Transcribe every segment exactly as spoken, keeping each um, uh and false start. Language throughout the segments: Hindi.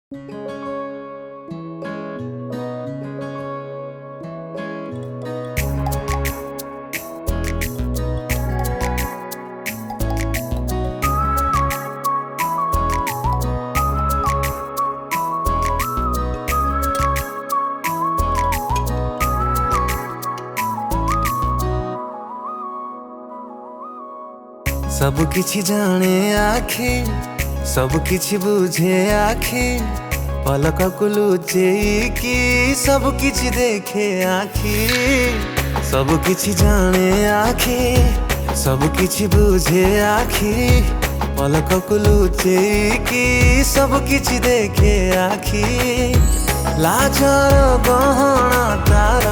सब किछि जाने आखि सब किछि बुझे आखि पलक को लुचेइकी सब किछि देखे आखि सब किछि जाने आखि सब किछि बुझे आखि पलक को लुचेइकी सब किछि देखे आखि लाजर गहना तार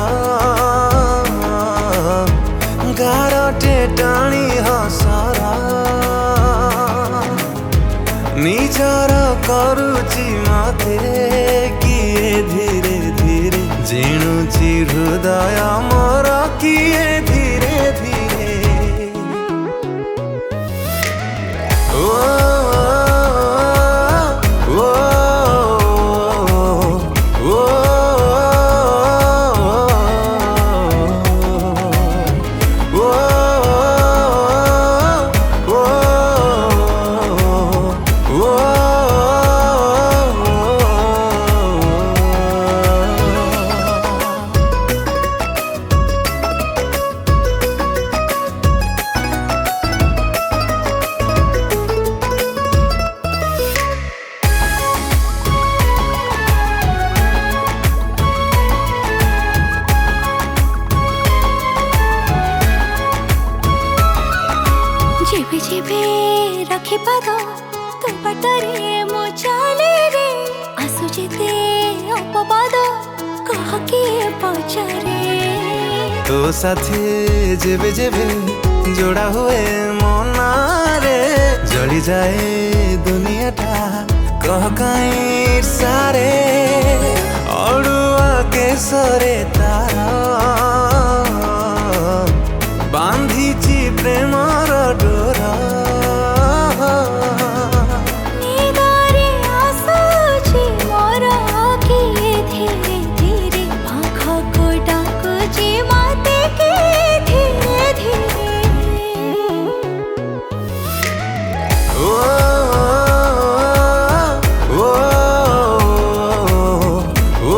गारटे टाणी हसरा निजर करुची मते किए धीरे धीरे जिणुची हृदय मोर किए धीरे धीरे ओ जेबे जेबे रखे पाद तो बाटरे मो चाले रे आसु जेते अपवाद कह के पचारे तो साथे जेबे जेबे जोड़ा हुए मना रे जली जाए दुनिया टा कह कहीं सारे अड़ुआ के सरे तारा बांधीची प्रेमर डोरा निदारे आसुची मोर किए धीरे धीरे आँख को डाकुची मते के धीरे धीरे ओ ओ ओ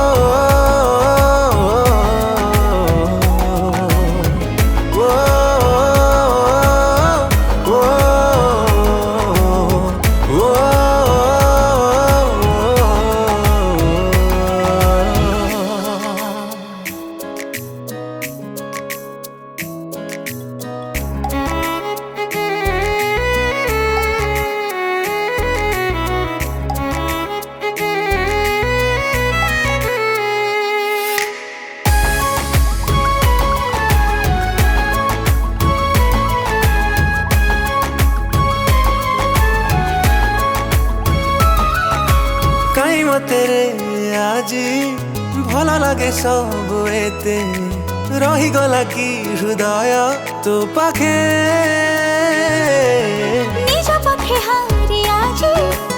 काई मते रे आजी भला लगे सब एते रही गला की हृदय तो पाखे निज पखे हारी आजी